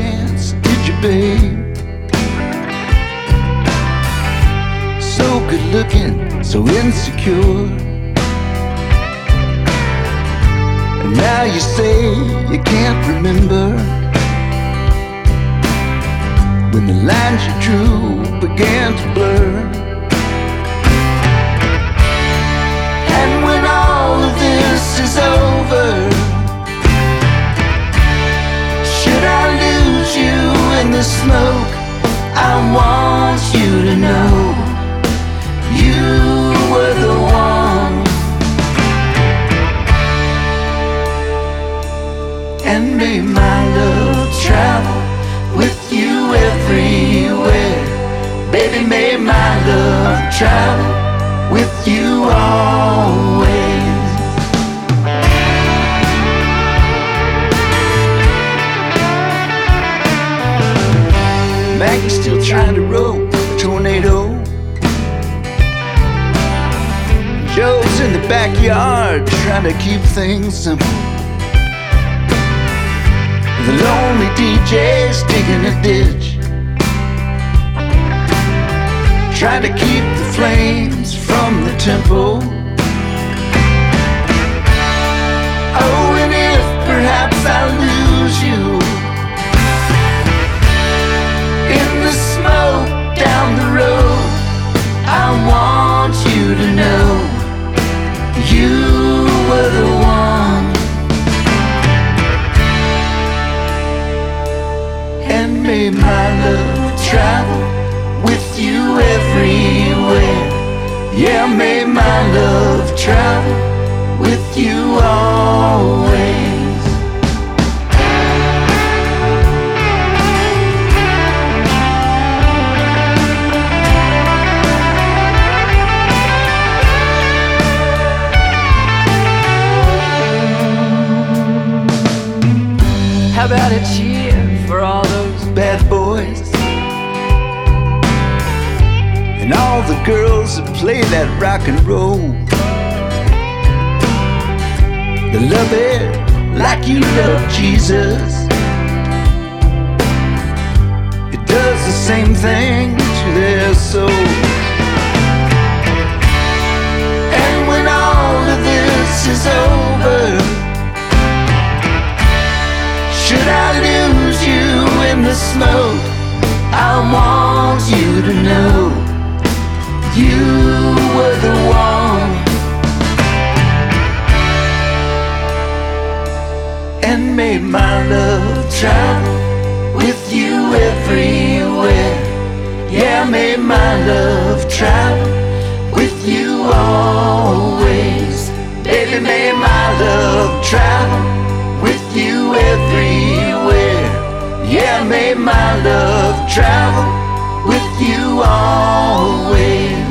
chance, did you, babe? So good looking, so insecure. And now you say you can't remember when the lines you drew began to blur. And when all of this is over, should I lose you in the smoke, I want you to know you were the one. And may my love travel with you everywhere. Baby, may my love travel with you always. Maggie's still trying to rope a tornado. Joe's in the backyard trying to keep things simple. The lonely DJ's digging a ditch, trying to keep the flames from the temple. Oh, and if perhaps I lose you in the smoke down the road, I want you to know you were the one. And may my love travel with you everywhere. Yeah, may my love travel with you always. How about a cheer for all those bad boys and all the girls that play that rock and roll? They love it like you love Jesus. It does the same thing to their souls. And when all of this is over, should I lose you in the smoke, I want you to know you were the one. And may my love travel with you everywhere. Yeah, may my love travel with you always. Baby, may my love travel with you everywhere. Yeah, may my love travel with you always.